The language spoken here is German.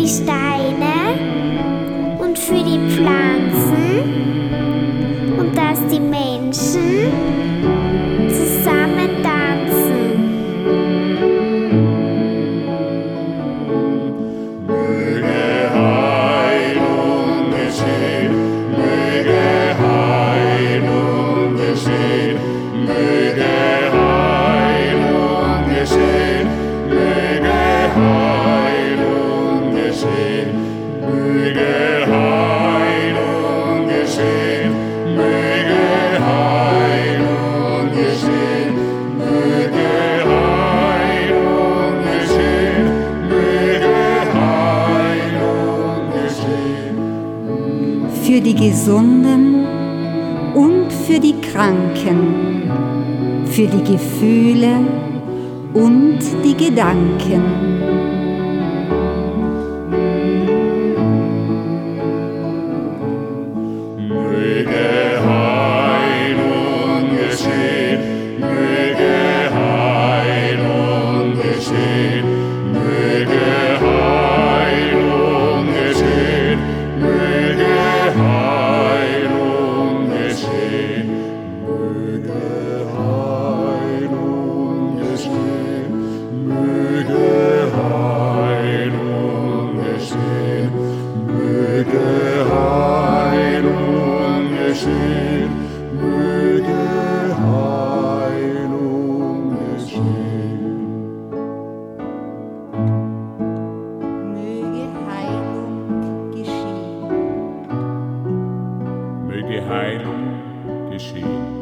die Steine und für die Pflanzen und dass die Menschen zusammen tanzen. Möge Heilung geschehen, möge Heilung geschehen, möge Heilung geschehen, möge Heilung geschehen, möge Heilung geschehen, möge Heilung geschehen, möge Heilung geschehen, möge Heilung geschehen. Für die Gesunden und für die Kranken, für die Gefühle und die Gedanken. Möge Heilung geschehen, möge Heilung geschehen, möge Heilung geschehen, möge Heilung geschehen, möge Heilung geschehen, möge Heilung geschehen, möge Heilung geschehen, möge Heilung geschehen. Möge Heilung geschehen. Möge Heilung geschehen.